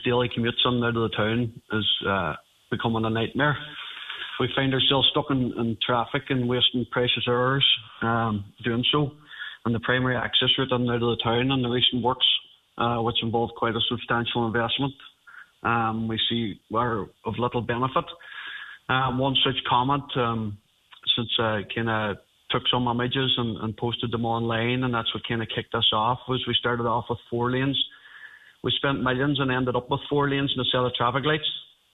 daily commutes in and out of the town is becoming a nightmare. We find ourselves stuck in traffic and wasting precious hours doing so. And the primary access route in and out of the town and the recent works, which involved quite a substantial investment, we see are of little benefit. One such comment, since I kind of took some images and posted them online, and that's what kind of kicked us off, was we started off with 4 lanes. We spent millions and ended up with 4 lanes and a set of traffic lights.